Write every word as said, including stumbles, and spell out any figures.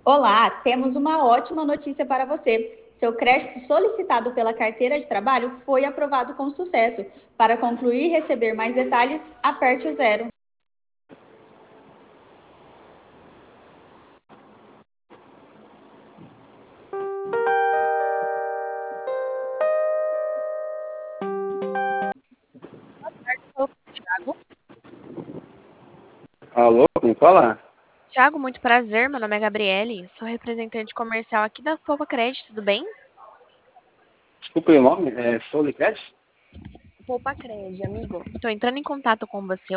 Olá, temos uma ótima notícia para você. Seu crédito solicitado pela carteira de trabalho foi aprovado com sucesso. Para concluir e receber mais detalhes, aperte o zero. Tiago, Alô, quem fala? Tiago, muito prazer. Meu nome é Gabriele. Sou representante comercial aqui da Poupa Crédito, tudo bem? Desculpa o nome, é Solicast? Poupa Crédito, amigo. Estou entrando em contato com você